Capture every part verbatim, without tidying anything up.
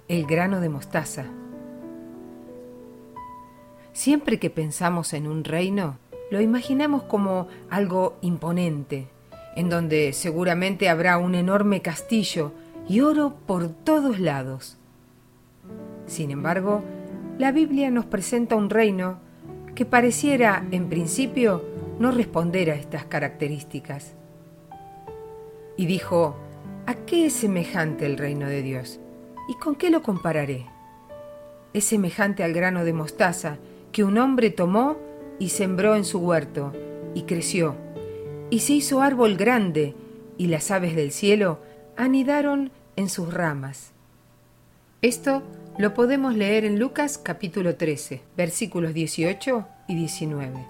el grano de mostaza. Siempre que pensamos en un reino, lo imaginamos como algo imponente, en donde seguramente habrá un enorme castillo y oro por todos lados. Sin embargo, la Biblia nos presenta un reino que pareciera, en principio, no responder a estas características. Y dijo: ¿a qué es semejante el reino de Dios? ¿Y con qué lo compararé? Es semejante al grano de mostaza que un hombre tomó y sembró en su huerto, y creció, y se hizo árbol grande, y las aves del cielo anidaron en sus ramas. Esto lo podemos leer en Lucas capítulo trece, versículos dieciocho y diecinueve.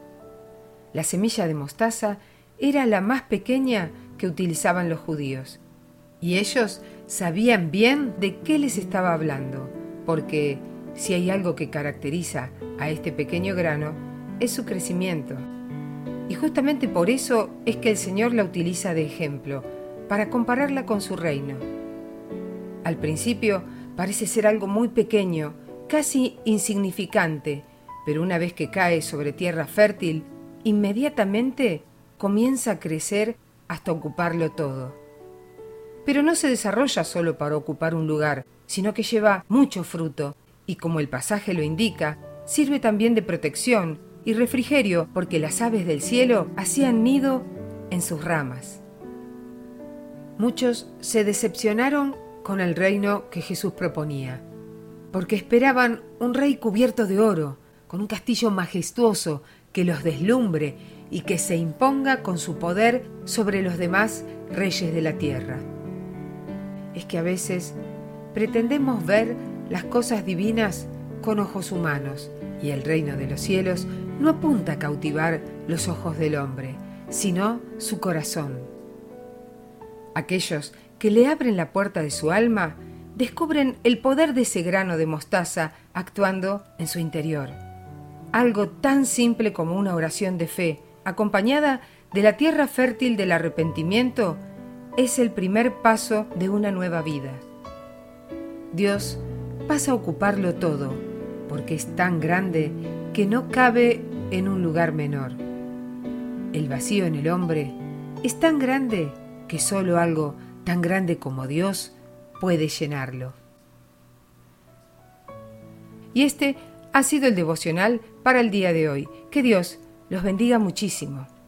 La semilla de mostaza era la más pequeña que utilizaban los judíos, y ellos sabían bien de qué les estaba hablando, porque si hay algo que caracteriza a este pequeño grano, es su crecimiento. Y justamente por eso es que el Señor la utiliza de ejemplo, para compararla con su reino. Al principio parece ser algo muy pequeño, casi insignificante, pero una vez que cae sobre tierra fértil, inmediatamente comienza a crecer hasta ocuparlo todo. Pero no se desarrolla solo para ocupar un lugar, sino que lleva mucho fruto, y como el pasaje lo indica, sirve también de protección y refrigerio, porque las aves del cielo hacían nido en sus ramas. Muchos se decepcionaron con el reino que Jesús proponía, porque esperaban un rey cubierto de oro, con un castillo majestuoso que los deslumbre y que se imponga con su poder sobre los demás reyes de la tierra. Es que a veces pretendemos ver las cosas divinas con ojos humanos, y el reino de los cielos no apunta a cautivar los ojos del hombre, sino su corazón. Aquellos que le abren la puerta de su alma descubren el poder de ese grano de mostaza actuando en su interior. Algo tan simple como una oración de fe, acompañada de la tierra fértil del arrepentimiento, es el primer paso de una nueva vida. Dios pasa a ocuparlo todo, porque es tan grande que no cabe en un lugar menor. El vacío en el hombre es tan grande que solo algo tan grande como Dios puede llenarlo. Y este ha sido el devocional para el día de hoy. Que Dios los bendiga muchísimo.